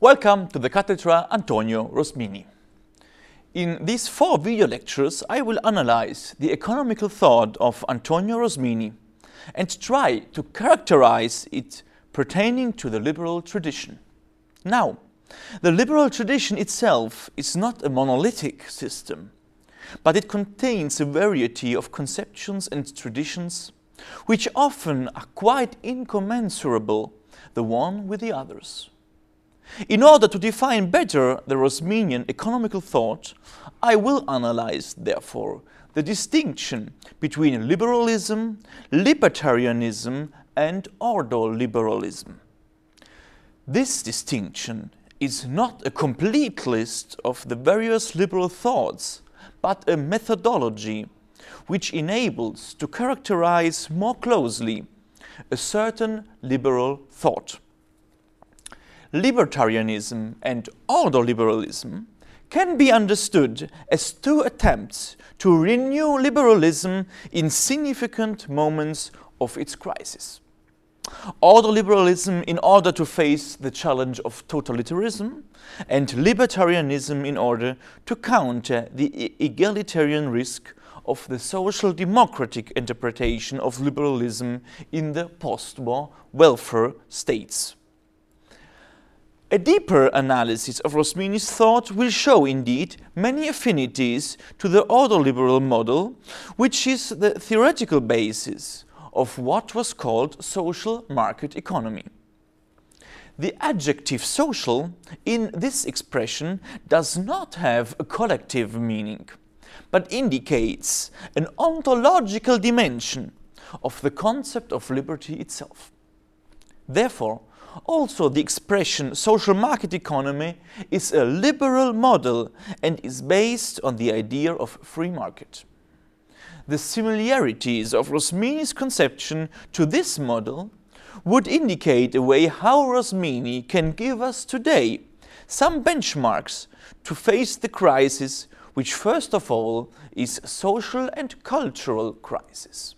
Welcome to the Cattedra Antonio Rosmini. In these 4 video lectures, I will analyze the economical thought of Antonio Rosmini and try to characterize it pertaining to the liberal tradition. Now, the liberal tradition itself is not a monolithic system, but it contains a variety of conceptions and traditions which often are quite incommensurable the one with the others. In order to define better the Rosminian economical thought, I will analyze, therefore, the distinction between liberalism, libertarianism, and ordoliberalism. This distinction is not a complete list of the various liberal thoughts, but a methodology which enables to characterize more closely a certain liberal thought. Libertarianism and ordoliberalism can be understood as 2 attempts to renew liberalism in significant moments of its crisis. Ordoliberalism in order to face the challenge of totalitarianism, and libertarianism in order to counter the egalitarian risk of the social democratic interpretation of liberalism in the post-war welfare states. A deeper analysis of Rosmini's thought will show, indeed, many affinities to the ordoliberal model, which is the theoretical basis of what was called social market economy. The adjective social in this expression does not have a collective meaning, but indicates an ontological dimension of the concept of liberty itself. Therefore, also the expression social market economy is a liberal model and is based on the idea of free market. The similarities of Rosmini's conception to this model would indicate a way how Rosmini can give us today some benchmarks to face the crisis, which first of all is social and cultural crisis.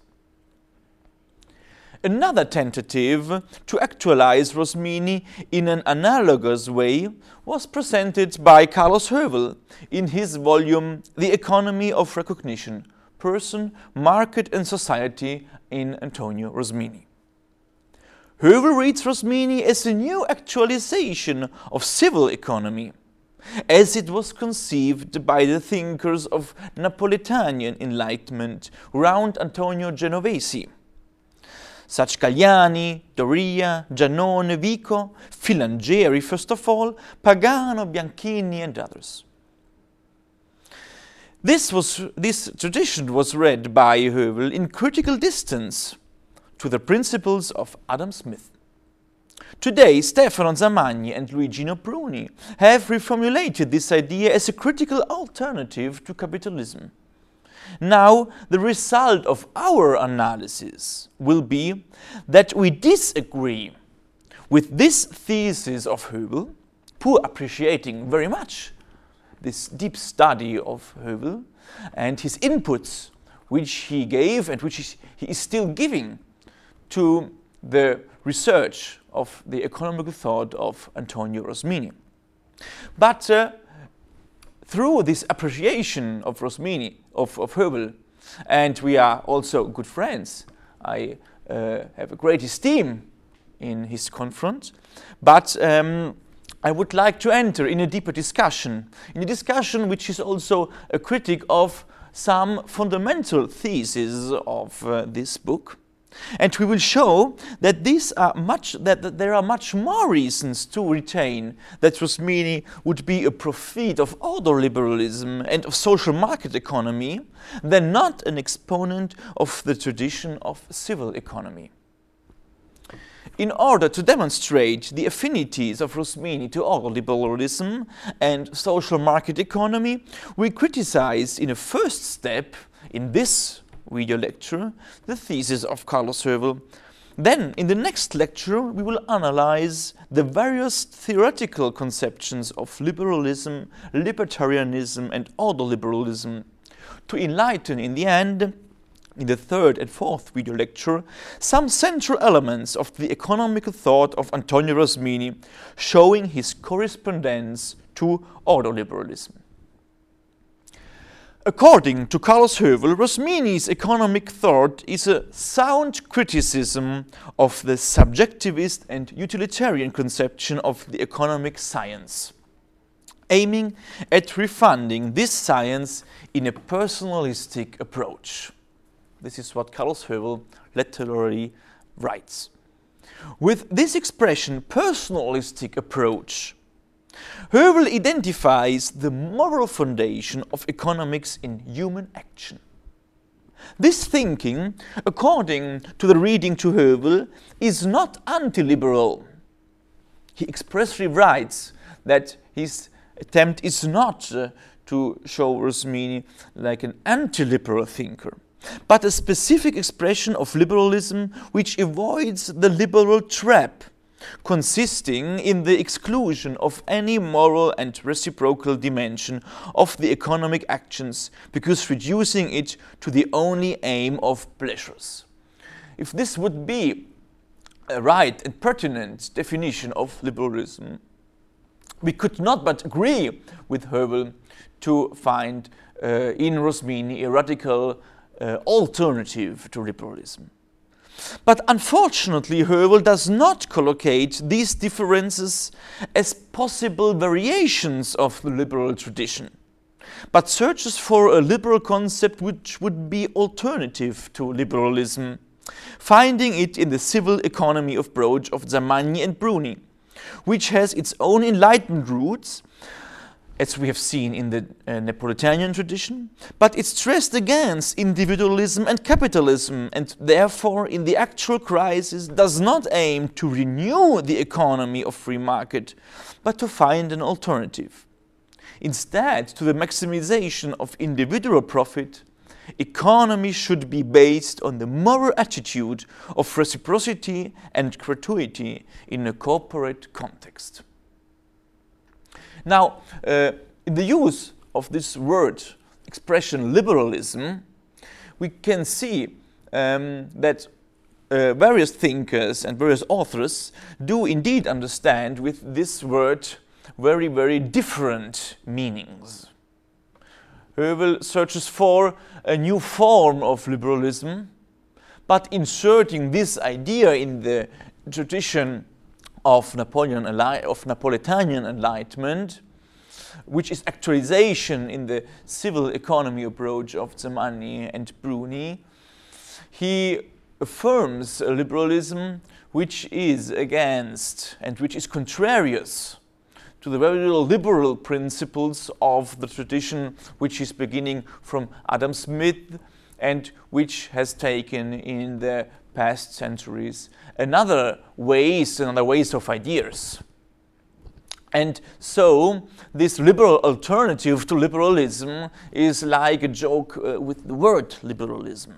Another tentative to actualize Rosmini in an analogous way was presented by Carlos Hövel in his volume The Economy of Recognition, Person, Market and Society in Antonio Rosmini. Hövel reads Rosmini as a new actualization of civil economy, as it was conceived by the thinkers of Napolitanian Enlightenment round Antonio Genovesi, such Galliani, Doria, Giannone, Vico, Filangieri first of all, Pagano, Bianchini and others. This tradition was read by Hövel in critical distance to the principles of Adam Smith. Today, Stefano Zamagni and Luigino Bruni have reformulated this idea as a critical alternative to capitalism. Now, the result of our analysis will be that we disagree with this thesis of Hövel, poor appreciating very much this deep study of Hövel and his inputs which he gave and which he is still giving to the research of the economical thought of Antonio Rosmini. But through this appreciation of Rosmini, of Hövel, and we are also good friends, I have a great esteem in his confront, but I would like to enter in a deeper discussion, which is also a critique of some fundamental theses of this book. And we will show that there are much more reasons to retain that Rosmini would be a prophet of ordoliberalism and of social market economy than not an exponent of the tradition of civil economy. In order to demonstrate the affinities of Rosmini to ordoliberalism and social market economy, we criticize in a first step in this video lecture the thesis of Carlos Hövel. Then, in the next lecture, we will analyze the various theoretical conceptions of liberalism, libertarianism and ordoliberalism to enlighten in the end in the third and fourth video lecture some central elements of the economical thought of Antonio Rosmini, showing his correspondence to ordoliberalism. According to Carlos Hövel, Rosmini's economic thought is a sound criticism of the subjectivist and utilitarian conception of the economic science, aiming at refuting this science in a personalistic approach. This is what Carlos Hövel literally writes. With this expression, personalistic approach, Hövel identifies the moral foundation of economics in human action. This thinking, according to the reading to Hövel, is not anti-liberal. He expressly writes that his attempt is not to show Rosmini like an anti-liberal thinker, but a specific expression of liberalism which avoids the liberal trap, consisting in the exclusion of any moral and reciprocal dimension of the economic actions, because reducing it to the only aim of pleasures. If this would be a right and pertinent definition of liberalism, we could not but agree with Hövel to find in Rosmini a radical alternative to liberalism. But unfortunately, Hövel does not collocate these differences as possible variations of the liberal tradition, but searches for a liberal concept which would be alternative to liberalism, finding it in the civil economy approach of Zamagni and Bruni, which has its own Enlightenment roots, as we have seen in the Napolitanian tradition, but it's stressed against individualism and capitalism, and therefore in the actual crisis does not aim to renew the economy of free market, but to find an alternative. Instead, to the maximization of individual profit, economy should be based on the moral attitude of reciprocity and gratuity in a corporate context. Now, in the use of this word, expression liberalism, we can see that various thinkers and various authors do indeed understand with this word very, very different meanings. Hövel searches for a new form of liberalism, but inserting this idea in the tradition of Napolitanian Enlightenment, which is actualization in the civil economy approach of Zamagni and Bruni, he affirms a liberalism which is against and which is contrarious to the very liberal principles of the tradition which is beginning from Adam Smith and which has taken in the past centuries another ways of ideas. And so this liberal alternative to liberalism is like a joke with the word liberalism.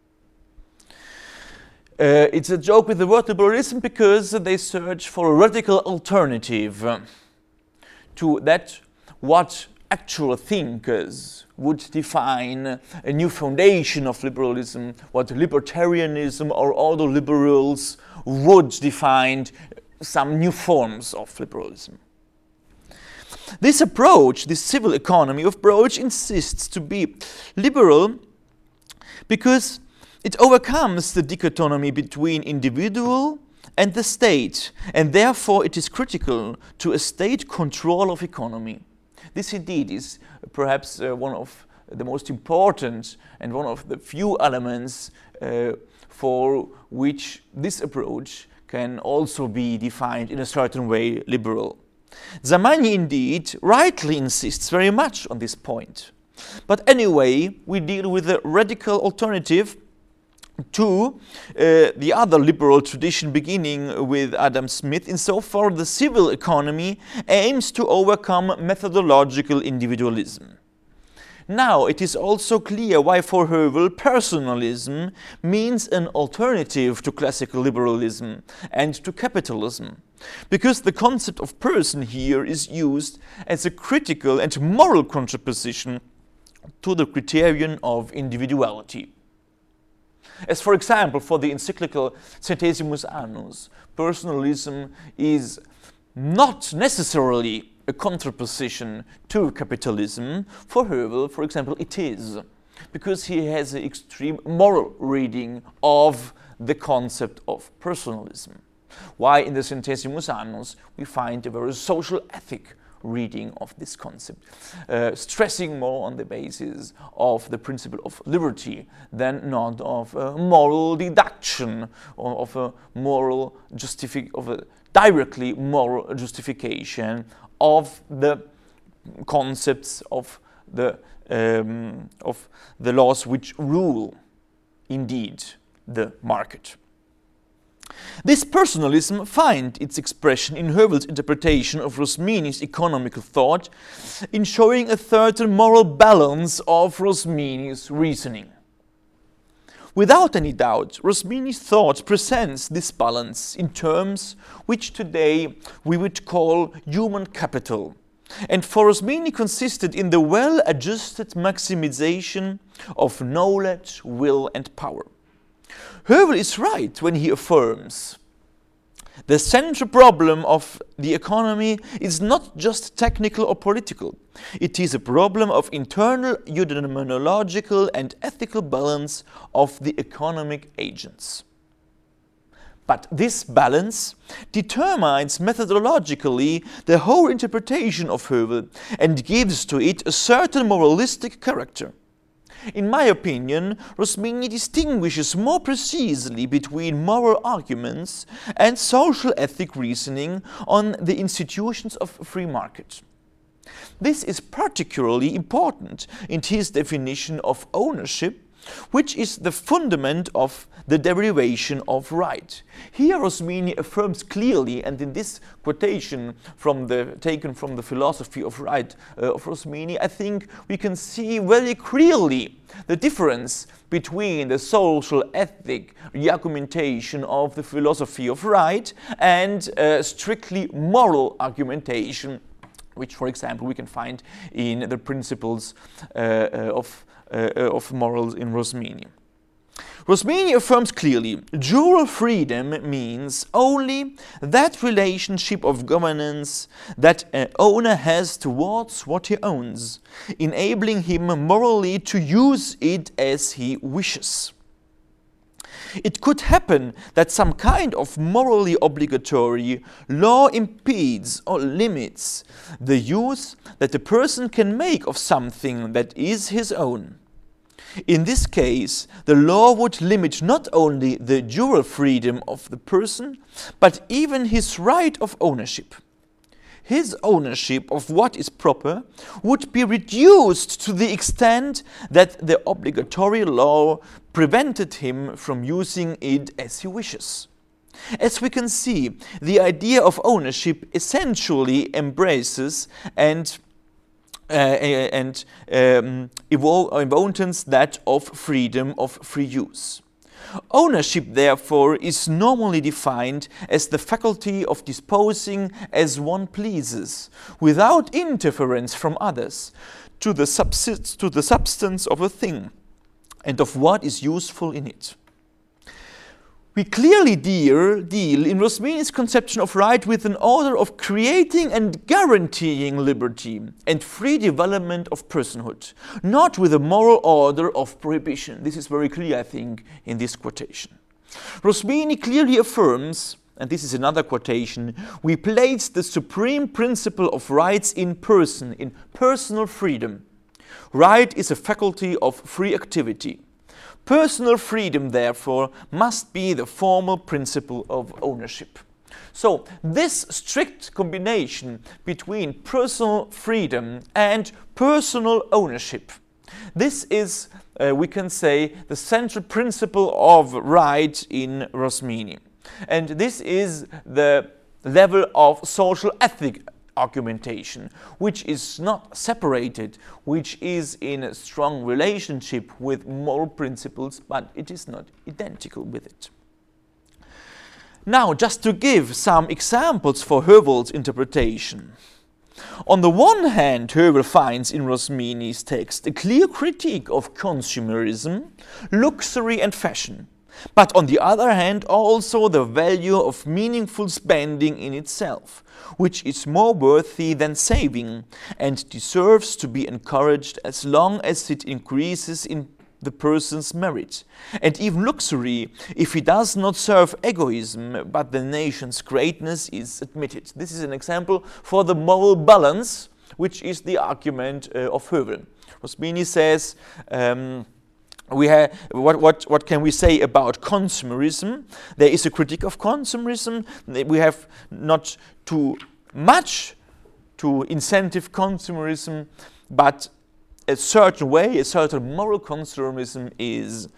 It's a joke with the word liberalism because they search for a radical alternative to that what actual thinkers would define a new foundation of liberalism, what libertarianism or other liberals would define some new forms of liberalism. This approach, this civil economy approach, insists to be liberal because it overcomes the dichotomy between individual and the state, and therefore it is critical to a state control of economy. This indeed is perhaps one of the most important and one of the few elements for which this approach can also be defined in a certain way liberal. Zamagni indeed rightly insists very much on this point. But anyway, we deal with a radical alternative to the other liberal tradition beginning with Adam Smith, insofar the civil economy aims to overcome methodological individualism. Now, it is also clear why for Hövel personalism means an alternative to classical liberalism and to capitalism, because the concept of person here is used as a critical and moral contraposition to the criterion of individuality. As for example, for the encyclical Centesimus Annus, personalism is not necessarily a contraposition to capitalism. For Hövel, for example, it is, because he has an extreme moral reading of the concept of personalism. Why in the Centesimus Annus we find a very social ethic reading of this concept, stressing more on the basis of the principle of liberty than not of a moral deduction or of a directly moral justification of the concepts of the laws which rule indeed the market. This personalism finds its expression in Hövel's interpretation of Rosmini's economical thought in showing a certain moral balance of Rosmini's reasoning. Without any doubt, Rosmini's thought presents this balance in terms which today we would call human capital, and for Rosmini consisted in the well-adjusted maximization of knowledge, will and power. Hövel is right when he affirms the central problem of the economy is not just technical or political. It is a problem of internal eudaimonological and ethical balance of the economic agents. But this balance determines methodologically the whole interpretation of Hövel and gives to it a certain moralistic character. In my opinion, Rosmini distinguishes more precisely between moral arguments and social ethic reasoning on the institutions of free market. This is particularly important in his definition of ownership, which is the fundament of the derivation of right. Here Rosmini affirms clearly, and in this quotation taken from the philosophy of right of Rosmini, I think we can see very clearly the difference between the social ethic argumentation of the philosophy of right and strictly moral argumentation, which, for example, we can find in the principles of morals in Rosmini. Rosmini affirms clearly, jural freedom means only that relationship of governance that an owner has towards what he owns, enabling him morally to use it as he wishes. It could happen that some kind of morally obligatory law impedes or limits the use that a person can make of something that is his own. In this case, the law would limit not only the jural freedom of the person, but even his right of ownership. His ownership of what is proper would be reduced to the extent that the obligatory law prevented him from using it as he wishes. As we can see, the idea of ownership essentially embraces and embodies that of freedom of free use. Ownership, therefore, is normally defined as the faculty of disposing as one pleases, without interference from others, to the substance of a thing and of what is useful in it. We clearly deal in Rosmini's conception of right with an order of creating and guaranteeing liberty and free development of personhood, not with a moral order of prohibition. This is very clear, I think, in this quotation. Rosmini clearly affirms, and this is another quotation, we place the supreme principle of rights in person, in personal freedom. Right is a faculty of free activity. Personal freedom, therefore, must be the formal principle of ownership. So, this strict combination between personal freedom and personal ownership, this is, we can say, the central principle of right in Rosmini. And this is the level of social ethic argumentation, which is not separated, which is in a strong relationship with moral principles, but it is not identical with it. Now, just to give some examples for Hövel's interpretation. On the one hand, Hövel finds in Rosmini's text a clear critique of consumerism, luxury and fashion, but on the other hand also the value of meaningful spending in itself, which is more worthy than saving and deserves to be encouraged as long as it increases in the person's merit, and even luxury, if it does not serve egoism but the nation's greatness, is admitted. This is an example for the moral balance, which is the argument of Hövel. Rosmini says, what can we say about consumerism? There is a critique of consumerism. We have not too much to incentive consumerism, but a certain way, a certain moral consumerism is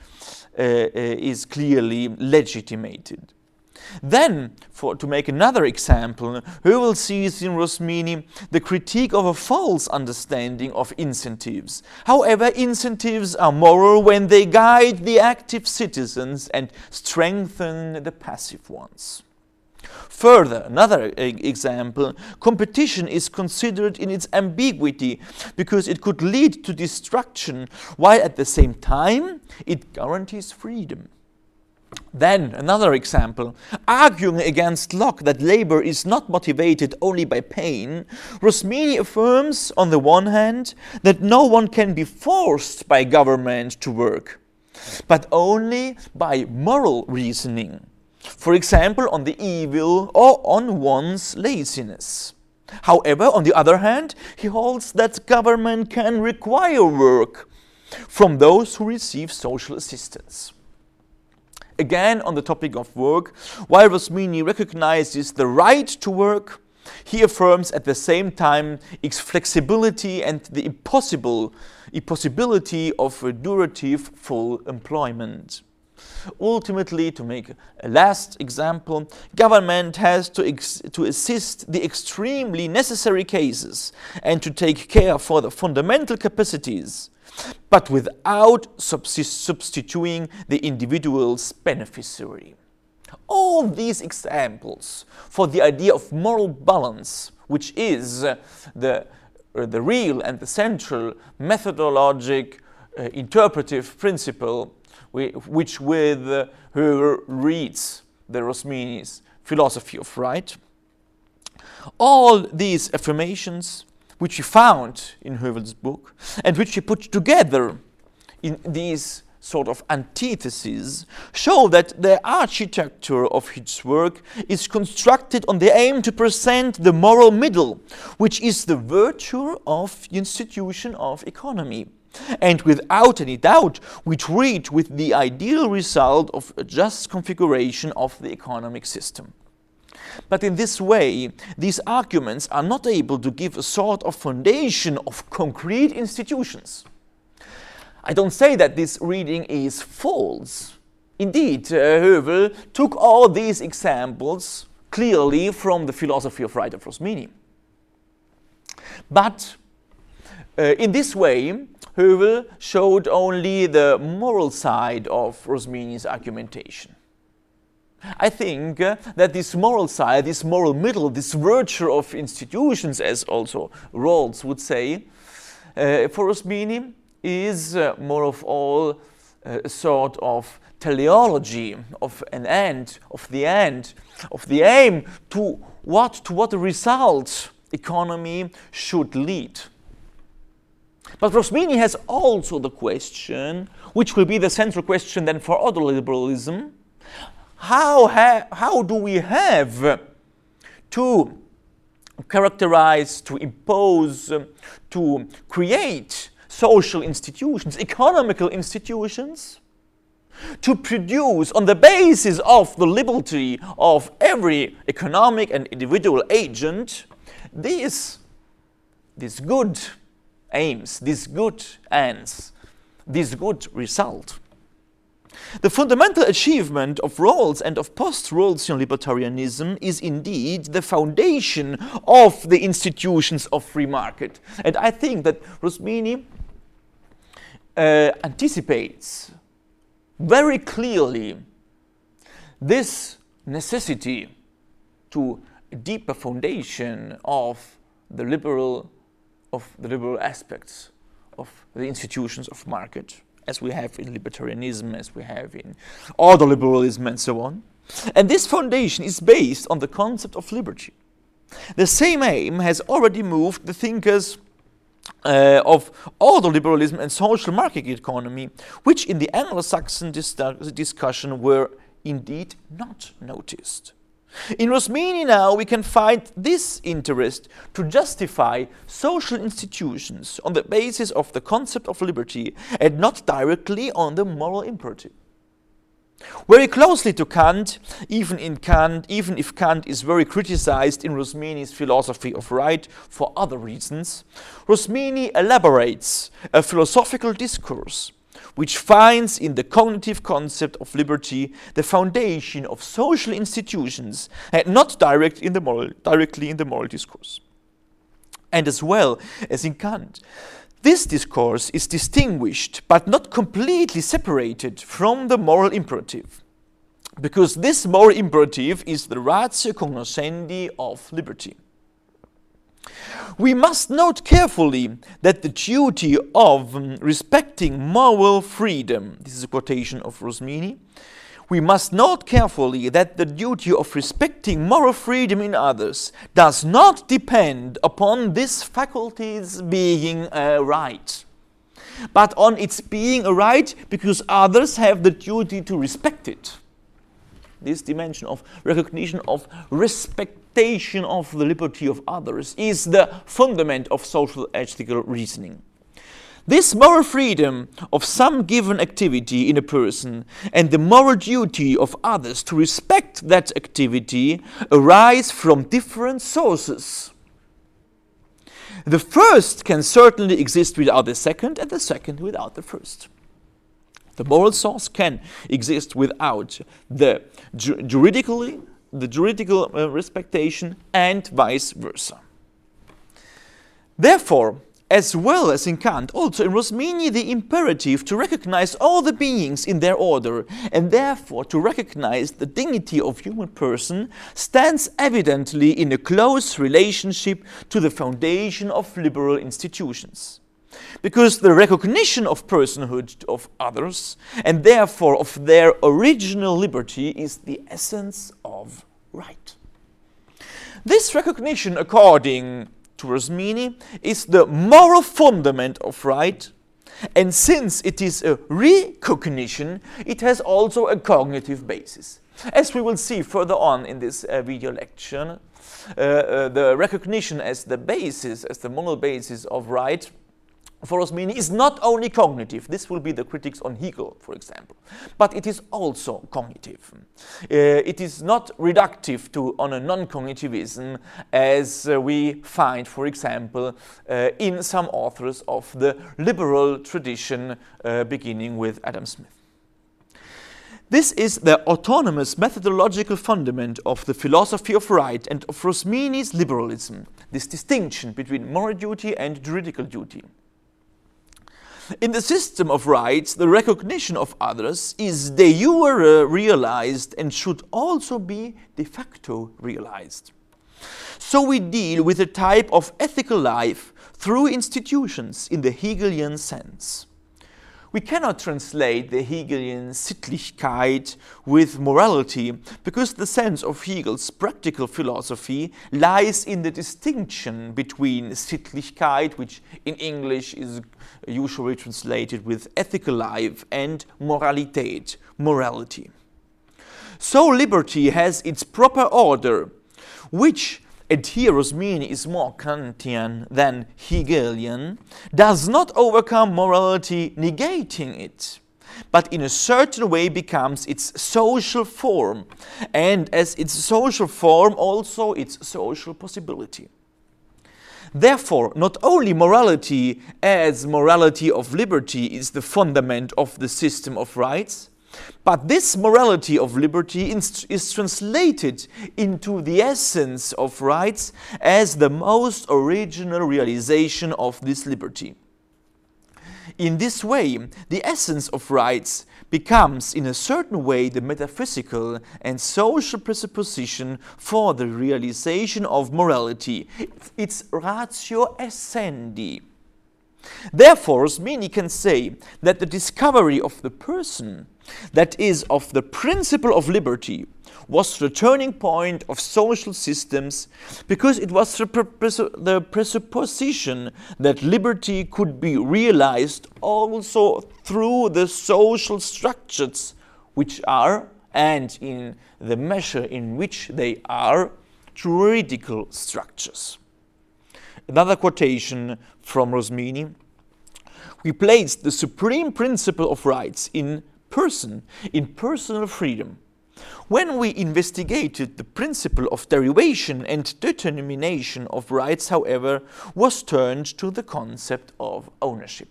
clearly legitimated. Then, to make another example, Hövel sees in Rosmini the critique of a false understanding of incentives. However, incentives are moral when they guide the active citizens and strengthen the passive ones. Further, another example, competition is considered in its ambiguity because it could lead to destruction, while at the same time it guarantees freedom. Then, another example, arguing against Locke that labor is not motivated only by pain, Rosmini affirms, on the one hand, that no one can be forced by government to work, but only by moral reasoning. For example, on the evil or on one's laziness. However, on the other hand, he holds that government can require work from those who receive social assistance. Again, on the topic of work, while Rosmini recognizes the right to work, he affirms at the same time its flexibility and the impossibility of a durative full employment. Ultimately, to make a last example, government has to assist the extremely necessary cases and to take care for the fundamental capacities, but without substituting the individual's beneficiary. All these examples for the idea of moral balance, which is the real and the central methodologic interpretive principle which with her reads the Rosmini's philosophy of right. All these affirmations which we found in Hövel's book and which he put together in these sort of antitheses show that the architecture of his work is constructed on the aim to present the moral middle, which is the virtue of the institution of economy. And without any doubt, we treat with the ideal result of a just configuration of the economic system. But in this way, these arguments are not able to give a sort of foundation of concrete institutions. I don't say that this reading is false. Indeed, Hövel took all these examples clearly from the philosophy of right of Rosmini. But in this way, Hövel showed only the moral side of Rosmini's argumentation. I think that this moral side, this moral middle, this virtue of institutions, as also Rawls would say, for Rosmini is more of all a sort of teleology of an end, of the aim to what result economy should lead. But Rosmini has also the question, which will be the central question then for other liberalism, how do we have to characterize, to impose, to create social institutions, economical institutions, to produce on the basis of the liberty of every economic and individual agent these good aims, these good ends, this good result. The fundamental achievement of Rawls and of post-Rawlsian libertarianism is indeed the foundation of the institutions of free market. And I think that Rosmini anticipates very clearly this necessity to a deeper foundation of the liberal aspects of the institutions of market, as we have in libertarianism, as we have in ordoliberalism and so on. And this foundation is based on the concept of liberty. The same aim has already moved the thinkers of ordoliberalism and social market economy, which in the Anglo-Saxon discussion were indeed not noticed. In Rosmini now we can find this interest to justify social institutions on the basis of the concept of liberty and not directly on the moral imperative. Very closely to Kant, even if Kant is very criticized in Rosmini's philosophy of right for other reasons, Rosmini elaborates a philosophical discourse which finds in the cognitive concept of liberty the foundation of social institutions and not directly in the moral discourse. And as well as in Kant, this discourse is distinguished but not completely separated from the moral imperative, because this moral imperative is the ratio cognoscendi of liberty. We must note carefully that the duty of respecting moral freedom, this is a quotation of Rosmini, we must note carefully that the duty of respecting moral freedom in others does not depend upon this faculty's being a right, but on its being a right because others have the duty to respect it. This dimension of recognition of respectation of the liberty of others is the fundament of social ethical reasoning. This moral freedom of some given activity in a person and the moral duty of others to respect that activity arise from different sources. The first can certainly exist without the second, and the second without the first. The moral source can exist without the juridical respectation and vice versa. Therefore, as well as in Kant, also in Rosmini, the imperative to recognize all the beings in their order and therefore to recognize the dignity of human person stands evidently in a close relationship to the foundation of liberal institutions. Because the recognition of personhood of others and therefore of their original liberty is the essence of right. This recognition, according to Rosmini, is the moral fundament of right, and since it is a recognition, it has also a cognitive basis. As we will see further on in this video lecture, the recognition as the basis, as the moral basis of right, for Rosmini is not only cognitive. This will be the critics on Hegel, for example, but it is also cognitive. It is not reductive on a non-cognitivism as we find, for example, in some authors of the liberal tradition beginning with Adam Smith. This is the autonomous methodological fundament of the philosophy of right and of Rosmini's liberalism, this distinction between moral duty and juridical duty. In the system of rights, the recognition of others is de jure realized and should also be de facto realized. So we deal with a type of ethical life through institutions in the Hegelian sense. We cannot translate the Hegelian Sittlichkeit with morality because the sense of Hegel's practical philosophy lies in the distinction between Sittlichkeit, which in English is usually translated with ethical life, and Moralität, morality. So liberty has its proper order, which, and here Rosmini is more Kantian than Hegelian, does not overcome morality negating it, but in a certain way becomes its social form, and as its social form also its social possibility. Therefore, not only morality as morality of liberty is the fundament of the system of rights, but this morality of liberty is translated into the essence of rights as the most original realization of this liberty. In this way, the essence of rights becomes in a certain way the metaphysical and social presupposition for the realization of morality. It's ratio essendi. Therefore, Rosmini can say that the discovery of the person, that is, of the principle of liberty, was the turning point of social systems because it was the presupposition that liberty could be realized also through the social structures which are, and in the measure in which they are, juridical structures. Another quotation from Rosmini: we placed the supreme principle of rights in person, in personal freedom. When we investigated the principle of derivation and determination of rights, however, was turned to the concept of ownership.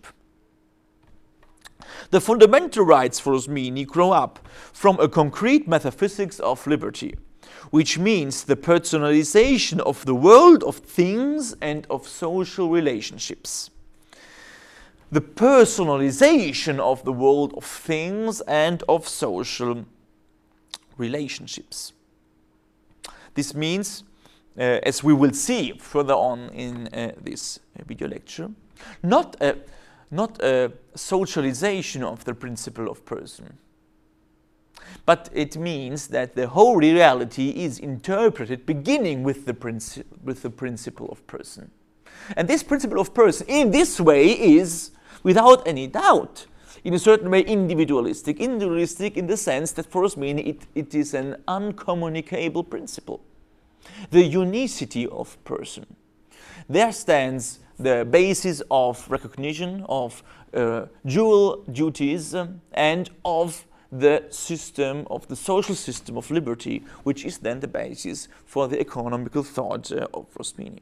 The fundamental rights for Rosmini grow up from a concrete metaphysics of liberty, which means the personalization of the world of things and of social relationships. The personalization of the world of things and of social relationships. This means, as we will see further on in this video lecture, not a socialization of the principle of person, but it means that the whole reality is interpreted beginning with the principle of person. And this principle of person in this way is, without any doubt, in a certain way individualistic. Individualistic in the sense that for Rosmini it is an uncommunicable principle. The unicity of person. There stands the basis of recognition of dual duties and of the system, of the social system of liberty, which is then the basis for the economical thought of Rosmini.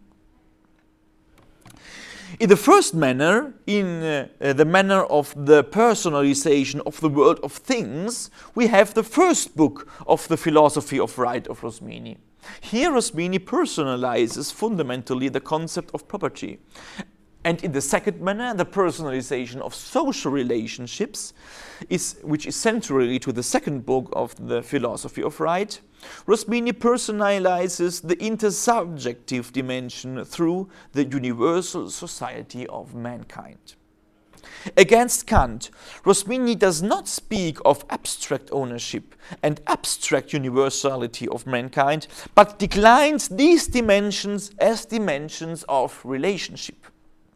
In the first manner, in the manner of the personalization of the world of things, we have the first book of the philosophy of right of Rosmini. Here Rosmini personalizes fundamentally the concept of property. And in the second manner, the personalization of social relationships, which is centrally to the second book of the philosophy of right, Rosmini personalizes the intersubjective dimension through the universal society of mankind. Against Kant, Rosmini does not speak of abstract ownership and abstract universality of mankind, but declines these dimensions as dimensions of relationship.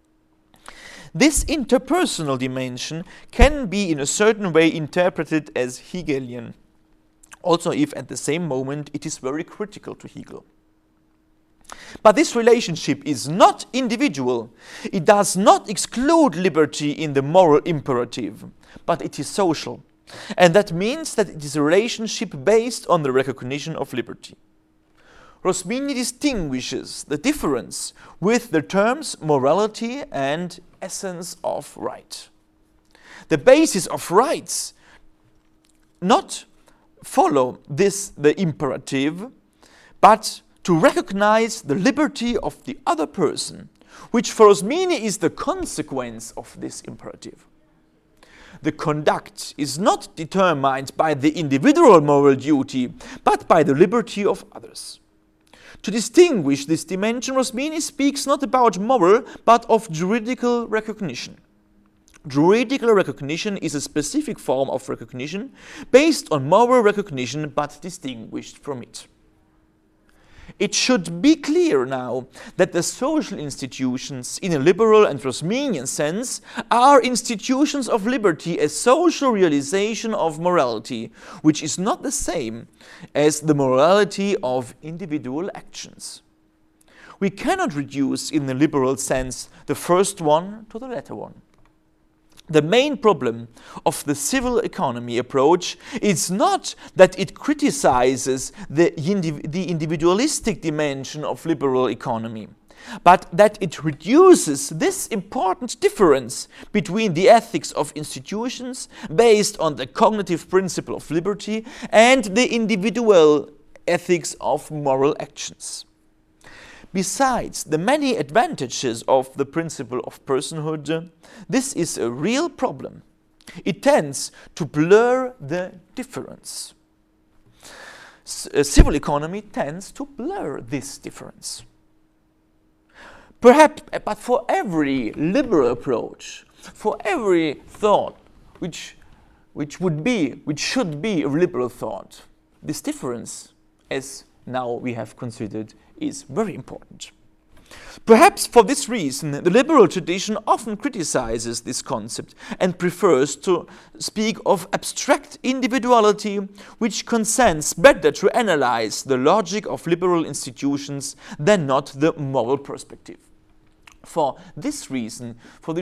This interpersonal dimension can be in a certain way interpreted as Hegelian, also if at the same moment it is very critical to Hegel. But this relationship is not individual. It does not exclude liberty in the moral imperative, but it is social. And that means that it is a relationship based on the recognition of liberty. Rosmini distinguishes the difference with the terms morality and essence of right. The basis of rights not follow the imperative, but to recognize the liberty of the other person, which for Rosmini is the consequence of this imperative. The conduct is not determined by the individual moral duty, but by the liberty of others. To distinguish this dimension, Rosmini speaks not about moral, but of juridical recognition. Juridical recognition is a specific form of recognition based on moral recognition, but distinguished from it. It should be clear now that the social institutions, in a liberal and Rosminian sense, are institutions of liberty, a social realization of morality, which is not the same as the morality of individual actions. We cannot reduce, in the liberal sense, the first one to the latter one. The main problem of the civil economy approach is not that it criticizes the individualistic dimension of liberal economy, but that it reduces this important difference between the ethics of institutions based on the cognitive principle of liberty and the individual ethics of moral actions. Besides the many advantages of the principle of personhood, this is a real problem. It tends to blur the difference. Civil economy tends to blur this difference. Perhaps, but for every liberal approach, for every thought which should be a liberal thought, this difference, as now we have considered, is very important. Perhaps for this reason, the liberal tradition often criticizes this concept and prefers to speak of abstract individuality, which consents better to analyze the logic of liberal institutions than not the moral perspective. For this reason,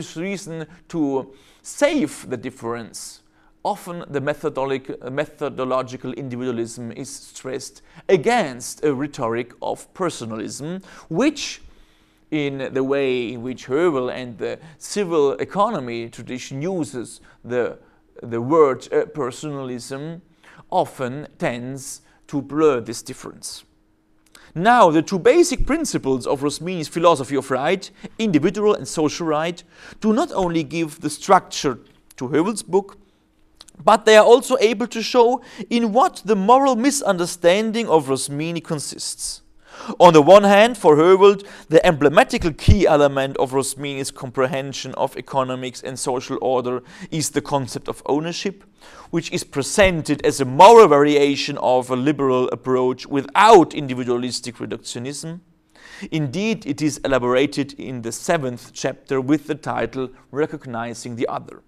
to save the difference, often the methodological individualism is stressed against a rhetoric of personalism, which, in the way in which Hegel and the civil economy tradition uses the word personalism, often tends to blur this difference. Now, the two basic principles of Rosmini's philosophy of right, individual and social right, do not only give the structure to Hegel's book, but they are also able to show in what the moral misunderstanding of Rosmini consists. On the one hand, for Hegel, the emblematical key element of Rosmini's comprehension of economics and social order is the concept of ownership, which is presented as a moral variation of a liberal approach without individualistic reductionism. Indeed, it is elaborated in the 7th chapter with the title Recognizing the Other.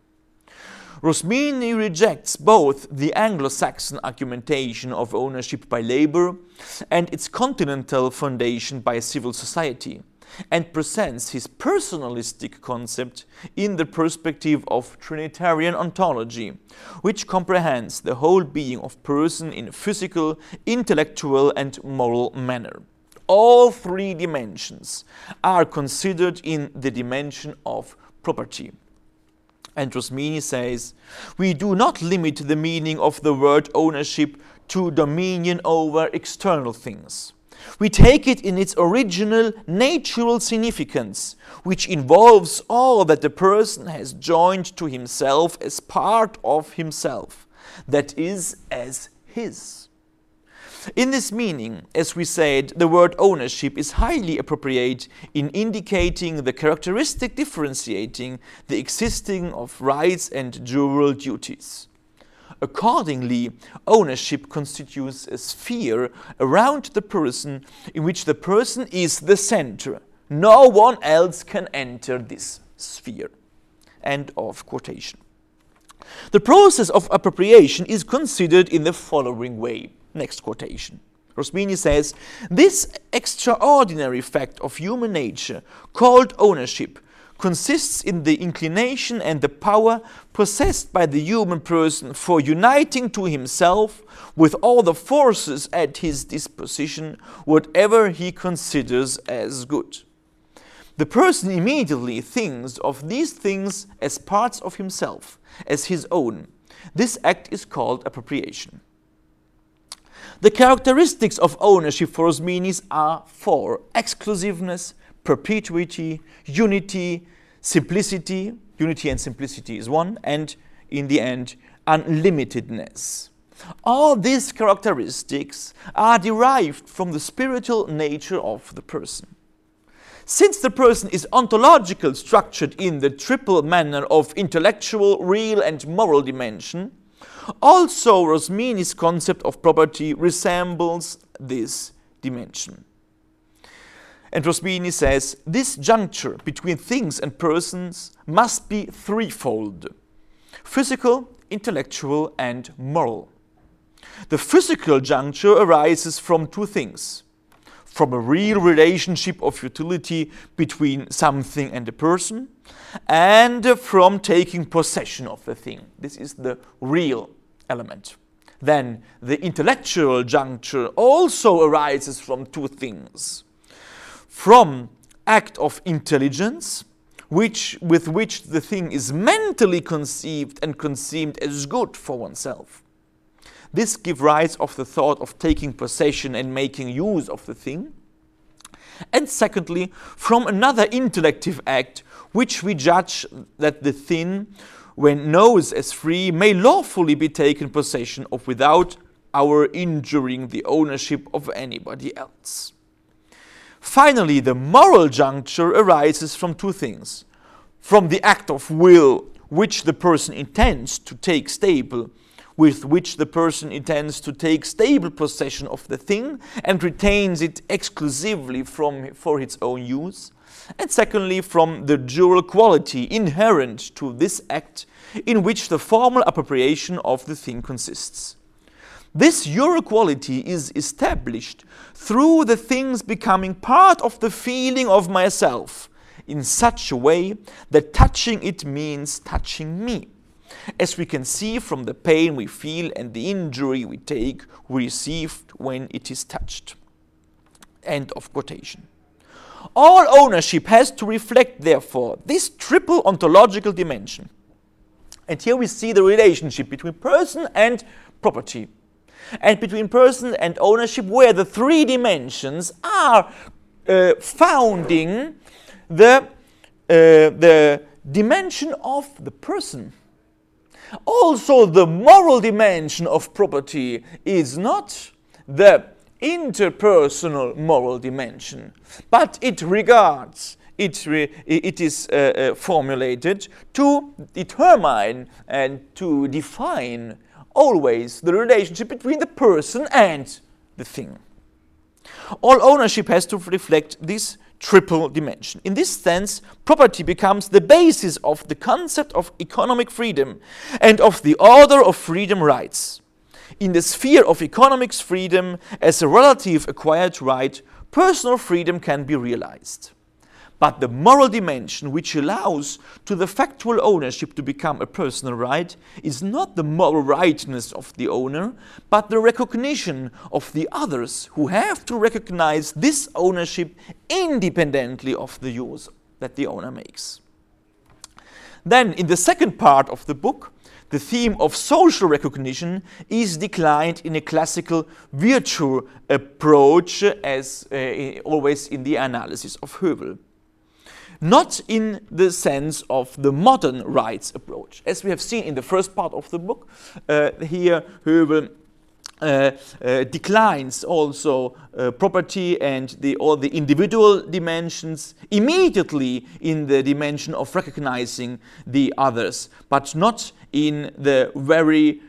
Rosmini rejects both the Anglo-Saxon argumentation of ownership by labor and its continental foundation by civil society, and presents his personalistic concept in the perspective of Trinitarian ontology, which comprehends the whole being of person in a physical, intellectual, and moral manner. All three dimensions are considered in the dimension of property. And Rosmini says, we do not limit the meaning of the word ownership to dominion over external things. We take it in its original natural significance, which involves all that the person has joined to himself as part of himself, that is, as his. In this meaning, as we said, the word ownership is highly appropriate in indicating the characteristic differentiating the existing of rights and jural duties. Accordingly, ownership constitutes a sphere around the person in which the person is the center. No one else can enter this sphere. End of quotation. The process of appropriation is considered in the following way. Next quotation. Rosmini says, this extraordinary fact of human nature, called ownership, consists in the inclination and the power possessed by the human person for uniting to himself, with all the forces at his disposition, whatever he considers as good. The person immediately thinks of these things as parts of himself, as his own. This act is called appropriation. The characteristics of ownership for Rosmini are four: exclusiveness, perpetuity, unity, simplicity. Unity and simplicity is one, and in the end, unlimitedness. All these characteristics are derived from the spiritual nature of the person. Since the person is ontologically structured in the triple manner of intellectual, real, and moral dimension, also Rosmini's concept of property resembles this dimension. And Rosmini says, this juncture between things and persons must be threefold: physical, intellectual, and moral. The physical juncture arises from two things: from a real relationship of utility between something and a person, and from taking possession of the thing. This is the real element. Then the intellectual juncture also arises from two things: from act of intelligence, with which the thing is mentally conceived and conceived as good for oneself. This gives rise of the thought of taking possession and making use of the thing. and secondly, from another intellective act which we judge that the thing, when known as free, may lawfully be taken possession of without our injuring the ownership of anybody else. Finally, the moral juncture arises from two things: from the act of will which the person intends to take stable, with which the person intends to take stable possession of the thing and retains it exclusively for its own use, and secondly, from the dual quality inherent to this act in which the formal appropriation of the thing consists. This dual quality is established through the things becoming part of the feeling of myself in such a way that touching it means touching me, as we can see from the pain we feel and the injury we receive when it is touched. End of quotation. All ownership has to reflect, therefore, this triple ontological dimension. And here we see the relationship between person and property, and between person and ownership, where the three dimensions are founding the dimension of the person. Also, the moral dimension of property is not the interpersonal moral dimension, but it regards, it is formulated to determine and to define always the relationship between the person and the thing. All ownership has to reflect this triple dimension. In this sense, property becomes the basis of the concept of economic freedom and of the order of freedom rights. In the sphere of economic freedom, as a relative acquired right, personal freedom can be realized. But the moral dimension, which allows to the factual ownership to become a personal right, is not the moral rightness of the owner, but the recognition of the others who have to recognize this ownership independently of the use that the owner makes. Then, in the second part of the book, the theme of social recognition is declined in a classical virtue approach, as always in the analysis of Hövel. Not in the sense of the modern rights approach. As we have seen in the first part of the book, here Hövel declines also property and all the individual dimensions immediately in the dimension of recognizing the others, but not in the very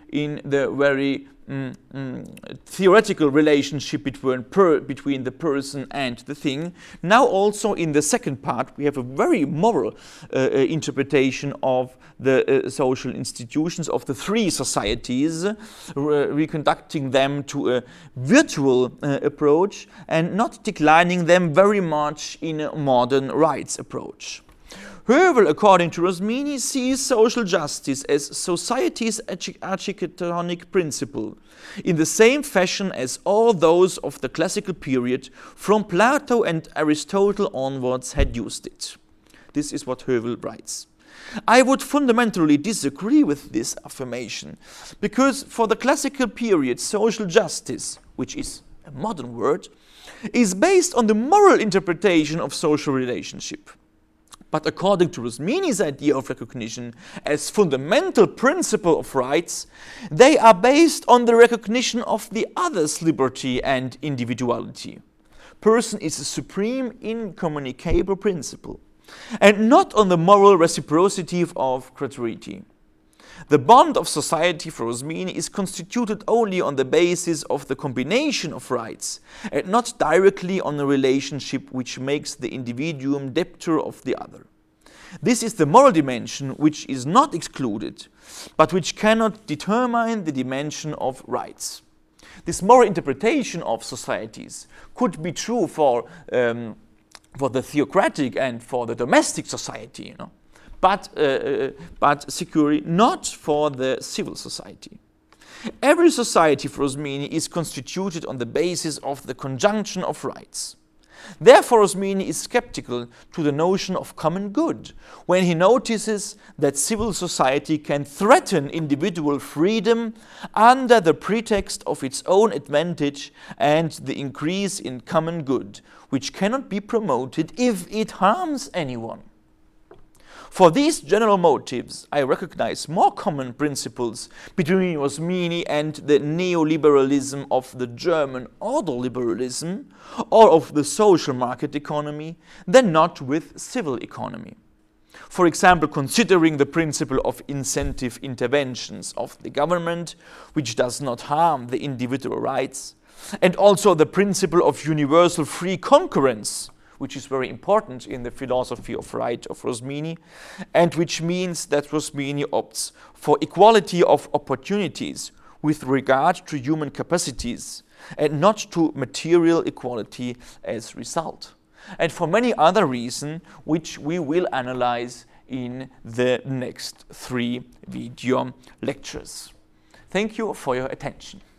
theoretical relationship between the person and the thing. Now also in the second part we have a very moral interpretation of the social institutions of the three societies, reconducting them to a virtual approach and not declining them very much in a modern rights approach. Hövel, according to Rosmini, sees social justice as society's architectonic principle, in the same fashion as all those of the classical period, from Plato and Aristotle onwards, had used it. This is what Hövel writes. I would fundamentally disagree with this affirmation, because for the classical period, social justice, which is a modern word, is based on the moral interpretation of social relationship. But according to Rosmini's idea of recognition as fundamental principle of rights, they are based on the recognition of the other's liberty and individuality. Person is a supreme incommunicable principle, and not on the moral reciprocity of gratuity. The bond of society for Rosmini is constituted only on the basis of the combination of rights, and not directly on a relationship which makes the individuum debtor of the other. This is the moral dimension which is not excluded, but which cannot determine the dimension of rights. This moral interpretation of societies could be true for the theocratic and for the domestic society, but securely not for the civil society. Every society for Rosmini is constituted on the basis of the conjunction of rights. Therefore, Rosmini is skeptical to the notion of common good when he notices that civil society can threaten individual freedom under the pretext of its own advantage and the increase in common good, which cannot be promoted if it harms anyone. For these general motives, I recognize more common principles between Rosmini and the neoliberalism of the German order liberalism or of the social market economy than not with civil economy. For example, considering the principle of incentive interventions of the government, which does not harm the individual rights, and also the principle of universal free concurrence, which is very important in the philosophy of right of Rosmini, and which means that Rosmini opts for equality of opportunities with regard to human capacities and not to material equality as result. And for many other reasons, which we will analyze in the next 3 video lectures. Thank you for your attention.